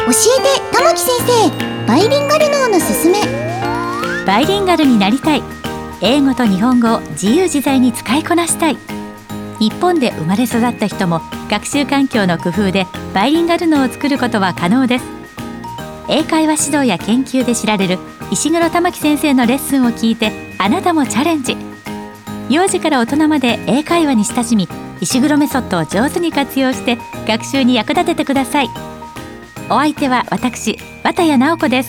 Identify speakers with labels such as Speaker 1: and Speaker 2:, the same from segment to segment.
Speaker 1: て玉木先生、バイリンガル脳のすすめ。
Speaker 2: バイリンガルになりたい。英語と日本語を自由自在に使いこなしたい。日本で生まれ育った人も学習環境の工夫でバイリンガル脳を作ることは可能です。英会話指導や研究で知られる石黒玉木先生のレッスンを聞いて、あなたもチャレンジ。幼児から大人まで英会話に親しみ、石黒メソッドを上手に活用して学習に役立ててください。お相手は私、綿谷直子です。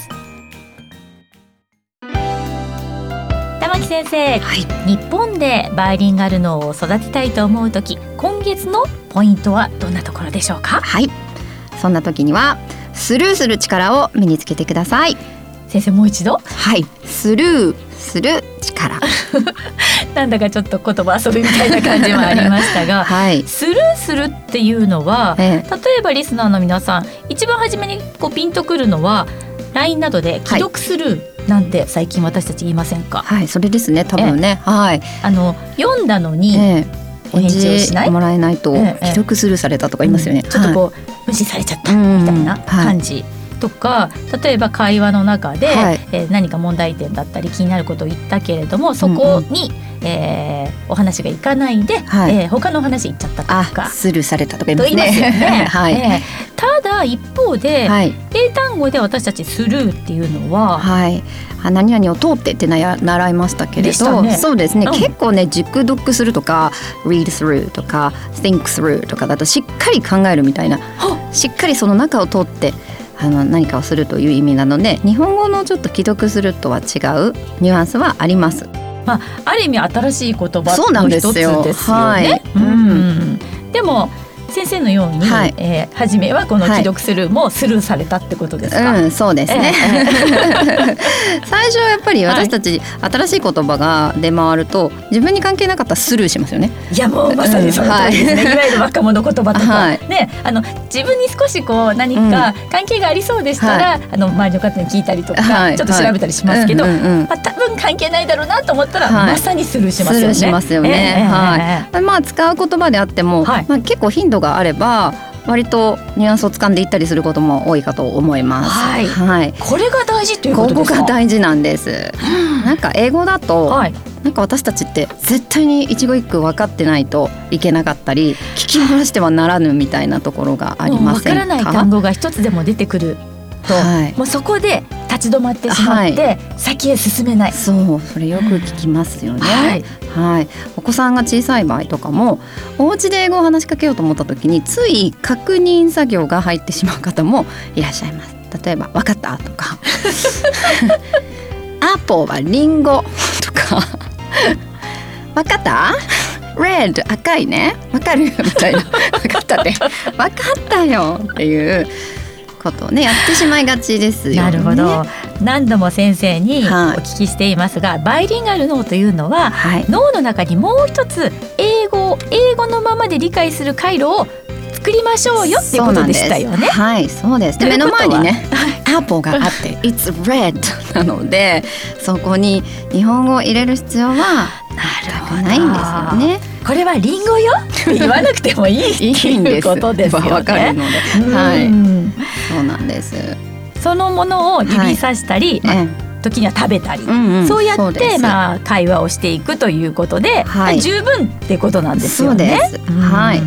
Speaker 2: 玉木先生、日本でバイリンガル脳を育てたいと思うとき、今月のポイントはどんなところでしょうか？
Speaker 3: そんな時にはスルーする力を身につけてください。
Speaker 2: 先生、もう一度。
Speaker 3: スルーする力
Speaker 2: なんだかちょっと言葉遊びみたいな感じもありましたが、スルーするっていうのは、例えばリスナーの皆さん、一番初めにピンとくるのは LINE などで既読スルーなんて最近私たち言いませんか？
Speaker 3: それですね、多分ね。
Speaker 2: 読んだのにお返事をしない、
Speaker 3: もらえないと既読スルーされたとか言いますよね。
Speaker 2: ちょっと無視されちゃったみたいな感じとか、例えば会話の中で、何か問題点だったり気になることを言ったけれども、そこに、お話がいかないで、他の話言っちゃったとか
Speaker 3: スルーされたとか言いますね。
Speaker 2: と言いますよね。ただ一方で、英単語で私たちスルーっていうのは、
Speaker 3: 何々を通ってって習いましたけれど、そうですね、結構ね、熟読するとか read through とか think through とかだとしっかり考えるみたいな、しっかりその中を通って何かをするという意味なので、日本語のちょっと既読するとは違うニュアンスはあります。
Speaker 2: ある意味新しい言葉の一つですよね。でも先生のように、初めはこの既読スルーもスルーされたってことですか？
Speaker 3: そうですね。最初はやっぱり私たち、新しい言葉が出回ると自分に関係なかったらスルーしますよね。
Speaker 2: いや、もうまさにその通りですね。いわゆる若者言葉とか、自分に少し何か関係がありそうでしたら、周りの方に聞いたりとか、ちょっと調べたりしますけど、多分関係ないだろうなと思ったら、まさにスルーしますよね。
Speaker 3: スルーしますよね。使う言葉であっても、結構頻度があれば割とニュアンスを掴んでいったりすることも多いかと思います。
Speaker 2: これが大事ということですか？
Speaker 3: ここが大事なんです。なんか英語だと、なんか私たちって絶対に一語一句分かってないといけなかったり、聞き漏らしてはならぬみたいなところがありませんか？
Speaker 2: 分からない単語が一つでも出てくると、もうそこで立ち止まってしまって、先へ進めない。
Speaker 3: それよく聞きますよね。お子さんが小さい場合とかも、お家で英語を話しかけようと思った時につい確認作業が入ってしまう方もいらっしゃいます。例えば、分かったとかアポはリンゴとか分かった？レッド、赤いね、分かるみたいな分かったって分かったよっていうことをね、やってしまいがちですよね。
Speaker 2: なるほど。何度も先生にお聞きしていますが、バイリンガル脳というのは、脳の中にもう一つ英語のままで理解する回路を作りましょうよっていうことでしたよね。
Speaker 3: そうです。で、目の前にね、アポがあって It's red なので、そこに日本語を入れる必要はないんですよね。
Speaker 2: これはリンゴよって言わなくてもいいっていうことですよね。
Speaker 3: 分かるので、そうなんです。
Speaker 2: そのものを指さしたり、時には食べたり、そうやって会話をしていくということで、十分ってことなんですよね。
Speaker 1: そうです。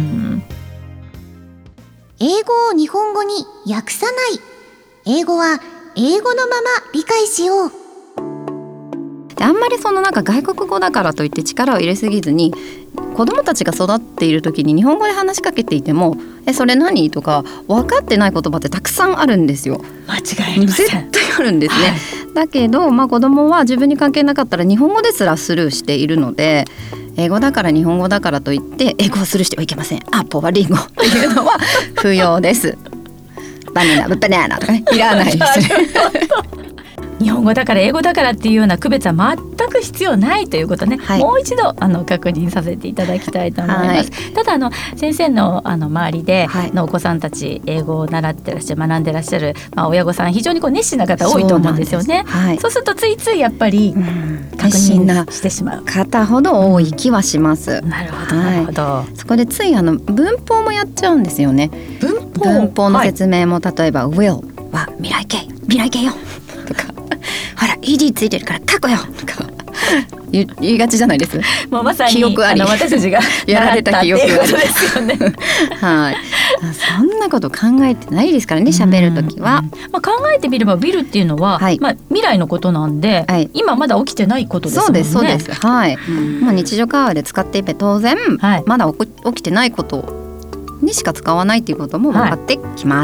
Speaker 1: 英語を日本語に訳さない。英語は英語のまま理解しよう。
Speaker 3: あんまりなんか外国語だからといって力を入れすぎずに、子どもたちが育っている時に日本語で話しかけていても、それ何とか分かってない言葉ってたくさんあるんですよ。
Speaker 2: 間違いありません。
Speaker 3: 絶対あるんですね。だけど、子どもは自分に関係なかったら日本語ですらスルーしているので、英語だから日本語だからといって英語をスルーしてはいけません。アポはリンゴっていうのは不要です。バナナとかね、いらないですね。
Speaker 2: 日本語だから英語だからっていうような区別は全く必要ないということね、もう一度確認させていただきたいと思います。ただ先生の周りでのお子さんたち、英語を習ってらっしゃる、学んでらっしゃる、親御さん非常に熱心な方多いと思うんですよね。そうするとついついやっぱり確認してしまう
Speaker 3: 方ほど多い気はします。
Speaker 2: なるほど、なるほど。
Speaker 3: そこでつい文法もやっちゃうんですよね。文法の説明も、例えば will は未来形よとかほら ED ついてるから過去よとか言いがちじゃないです。
Speaker 2: もうまさに
Speaker 3: 記憶あり
Speaker 2: 私たちが
Speaker 3: やられた記憶あり
Speaker 2: ですよね。
Speaker 3: はい。そんなこと考えてないですからね、喋るときは。
Speaker 2: まあ、考えてみればビルっていうのは、
Speaker 3: はい、
Speaker 2: まあ、未来のことなんで、はい、今まだ起きてないことですもんね。
Speaker 3: そうです。はい。まあ、日常会話で使っていて当然、はい、まだ起きてないことにしか使わないっていうことも分かってきます。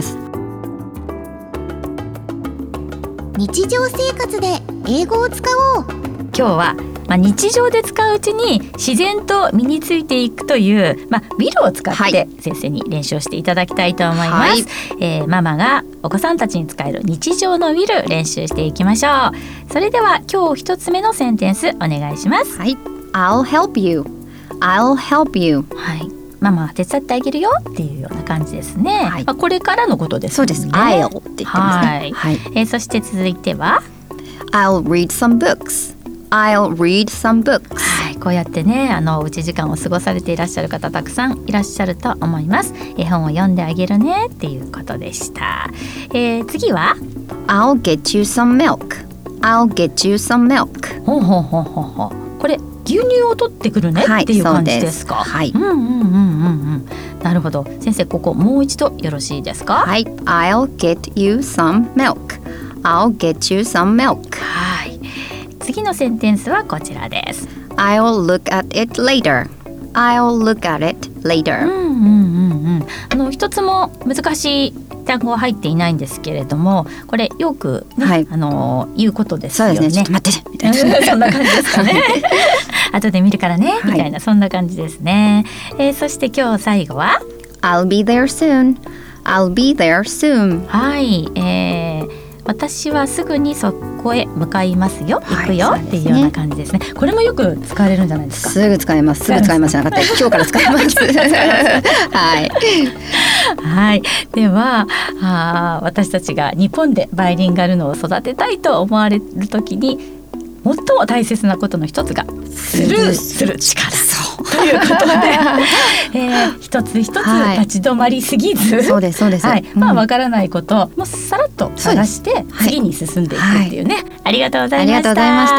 Speaker 1: 日常生活で英語を使おう。
Speaker 2: 今日は日常で使ううちに自然と身についていくという、ビルを使って先生に練習をしていただきたいと思います、ママがお子さんたちに使える日常のビル練習していきましょう。それでは今日一つ目のセンテンスお願いします。
Speaker 3: はい、I'll help you I'll help you。
Speaker 2: はい、ママが手伝ってあげるよっていうような感じですね、はい、これからのことですね。
Speaker 3: そうです。 I'll って言ってますね。
Speaker 2: はい、そして続いては
Speaker 3: I'll read some books I'll read some books。
Speaker 2: はい、こうやってねおうち時間を過ごされていらっしゃる方たくさんいらっしゃると思います。絵本を読んであげるねっていうことでした、次は
Speaker 3: I'll get you some milk I'll get you some milk。
Speaker 2: ほうこれ牛乳を取ってくるねっていう感じですか。
Speaker 3: はい、
Speaker 2: なるほど。先生ここもう一度よろしいですか。
Speaker 3: はい、I'll get you some milk I'll get you some milk。
Speaker 2: はい、次のセンテンスはこちらです。
Speaker 3: I'll look at it later I'll look at it later。
Speaker 2: 一つも難しい単語は入っていないんですけれども、これよく、ね、はい、言うことですよね。
Speaker 3: そうですね。ちょっと待ってみたいな
Speaker 2: そんな感じですかね後で見るからね、みたいな、そんな感じですね、そして今日最後は
Speaker 3: I'll be there soon I'll be there soon。
Speaker 2: はい、私はすぐにそこへ向かいますよ、行くよ、はい、っていうような感じですね。これもよく使われるんじゃないですか。
Speaker 3: すぐ使えます。すぐ使いますじゃなかった今日から使いますはい、
Speaker 2: はい、では私たちが日本でバイリンガル脳を育てたいと思われるときに最も大切なことの一つがスルーする力ということで、一つ一つ立ち止まりすぎず、
Speaker 3: そうですそうです、
Speaker 2: はい、わからないこともうさらっと探して次に進んでいくっていうね、はい、ありがとうございました。
Speaker 3: ありがとうございました。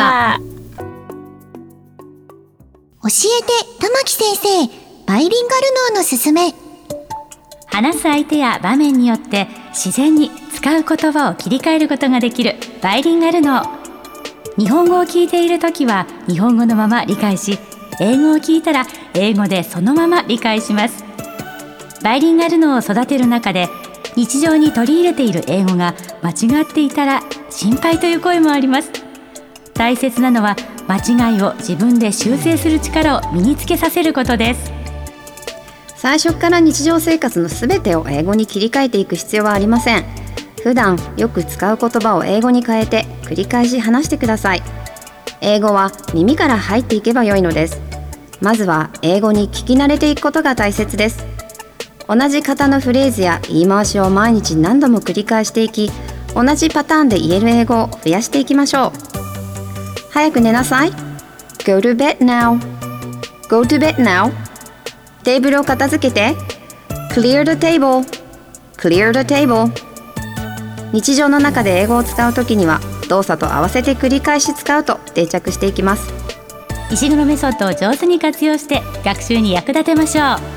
Speaker 1: 教えて玉木先生、バイリンガル脳のすすめ。
Speaker 2: 話す相手や場面によって自然に使う言葉を切り替えることができるバイリンガル脳。日本語を聞いているときは日本語のまま理解し、英語を聞いたら英語でそのまま理解します。バイリンガル脳を育てる中で日常に取り入れている英語が間違っていたら心配という声もあります。大切なのは間違いを自分で修正する力を身につけさせることです。
Speaker 3: 最初から日常生活のすべてを英語に切り替えていく必要はありません。普段よく使う言葉を英語に変えて繰り返し話してください。英語は耳から入っていけばよいのです。まずは英語に聞き慣れていくことが大切です。同じ型のフレーズや言い回しを毎日何度も繰り返していき、同じパターンで言える英語を増やしていきましょう。早く寝なさい。 Go to bed now Go to bed now。 テーブルを片付けて。 Clear the table Clear the table。日常の中で英語を使うときには動作と合わせて繰り返し使うと定着していきます。
Speaker 2: 石黒メソッドを上手に活用して学習に役立てましょう。